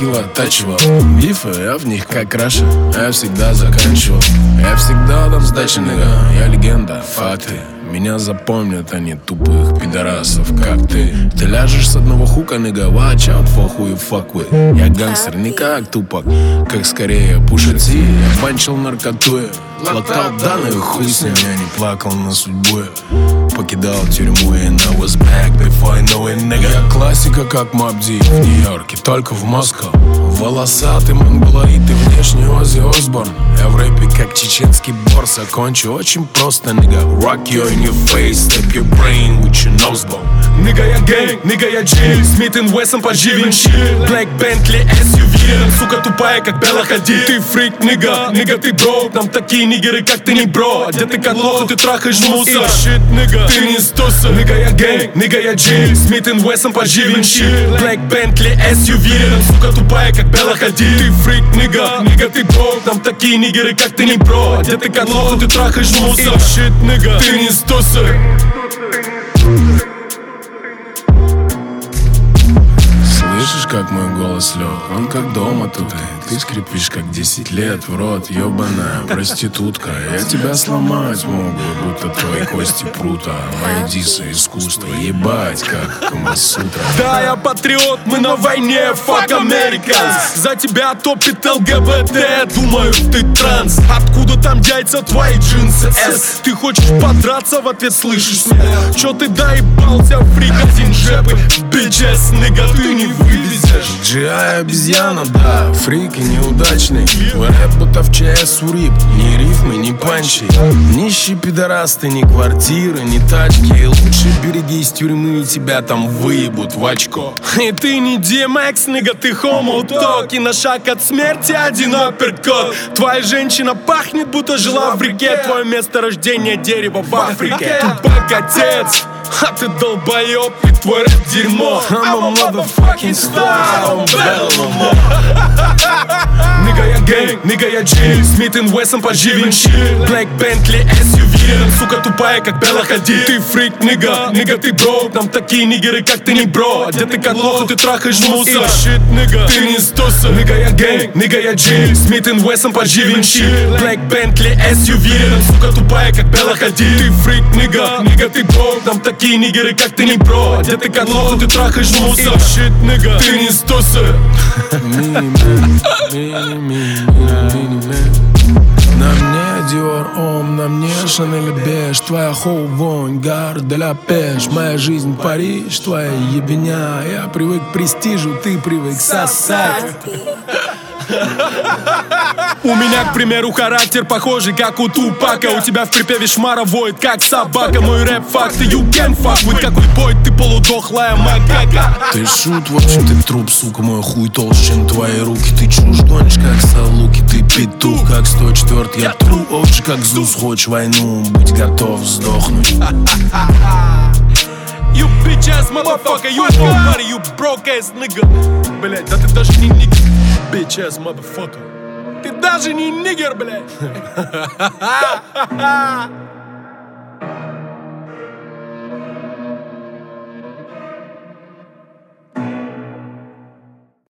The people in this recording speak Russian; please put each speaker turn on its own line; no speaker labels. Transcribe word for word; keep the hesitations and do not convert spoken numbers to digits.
кило оттачивал. Бифы, я в них как Раша, я всегда заканчивал. Я всегда дам сдачи, нига, я легенда, факты. Меня запомнят они, тупых пидорасов, как ты. Ты ляжешь с одного хука, нига, watch out for who you fuck with. Я гангстер, не как тупак, как скорее Пуша Ти. Я банчил наркоту, латал данные, хуй с ним. Я не плакал на судьбу, покидал тюрьму, and I was back before I know it, nigga. Я классика, как Mobb Deep в Нью-Йорке, только в Москве. Волосатый монголоид и внешне Оззи Осборн. Я в рэпе, как чеченский борс, окончу очень просто, nigga. Rock you in your face, slap your brain with your nose bone.
Нига, я гэнг, нига, я Джи, Смит энд Вессон под Живенчи, Black Bentley эс ю ви, сука тупая, как Белла Хадид. Ты фрик, нига, нига, ты брок. Нам такие нигеры, как ты, не бро. Одеты как лох, ты трахаешь мусор. Shit, нига, ты не из туса. Нига, я гэнг, нига, я Джи, Смит энд Вессон под Живенчи, Black Bentley эс ю ви, сука тупая, как Белла Хадид. Ты фрик, нига, нига, ты брок. Нам такие нигеры, как ты, не бро. Одеты как лох, ты трахаешь мусор. Shit, нига, ты не из туса.
Слышишь, как мой голос лег? Он как дома тут. Ты скрипишь, как десять лет в рот, ебаная проститутка. Я тебя сломать могу, будто твои кости прута. Мои дисы искусство, ебать, как Камасутра.
Да, я патриот, мы на войне, fuck Americans. За тебя топит эл гэ бэ тэ, думаю, ты транс. Откуда там яйца, твои джинсы эс? Ты хочешь подраться, в ответ слышишь меня? Чё ты доебался, фрик, один жепы? Bitches, нига, ты не вывезешь.
джи ай обезьяна, да, фрик и неудачный. Твой рэп будто в ЧС у рип. Ни рифмы, ни панчи. Нищий пидорас, ты ни квартиры, ни тачки. И лучше берегись тюрьмы, тебя там выебут в очко.
И ты не ди эм экс, нига, ты хомо-ток. И на шаг от смерти один апперкот. Твоя женщина пахнет, будто жила в реке. Твое место рождения дерево в Африке. Тупак отец, а ты долбоёб, и твой рэп дерьмо.
I'm a motherfucking star, I'm better than more.
Нига, я гэнг, нига, я Джи, Смит энд Вессон под Живенчи, Black Bentley эс ю ви, сука тупая, как Белла Хадид. Ты фрик, нига, нига, ты брок. Нам такие нигеры, как ты, не бро. Одеты как лох, ты трахаешь мусор. Shit, нига, ты не из туса. Нига, я гэнг, нига, я Джи, Смит энд Вессон под Живенчи, Black Bentley эс ю ви, сука тупая, как Белла Хадид. Ты фрик, нига, нига, ты брок. Нам такие нигеры, как ты, не бро. Одеты как лох, ты трахаешь мусор. Shit, нига, ты не из туса.
На мне Dior Homme, на мне Chanel Beige. Твоя хоу вонь, Gare de la Pêche. Моя жизнь Париж, твоя ебеня. Я привык к престижу, ты привык сосать.
У меня, к примеру, характер похожий, как у Тупака. У тебя в припеве шмара воет, как собака. Мой рэп факты, you can fuck with. Какой бой, ты полудохлая макака.
Ты шут, в общем ты труп, сука. Мой хуй толще, чем твои руки. Ты чушь гонишь, как Салуки. Ты петух, как сто четвёртый. Я тру, овчи, как Зус. Хочешь войну, будь готов сдохнуть.
You bitch ass motherfucker, you nobody, you broke ass nigga. Блять, да ты даже не нигер, bitch ass motherfucker. Ты даже не нигер, блять.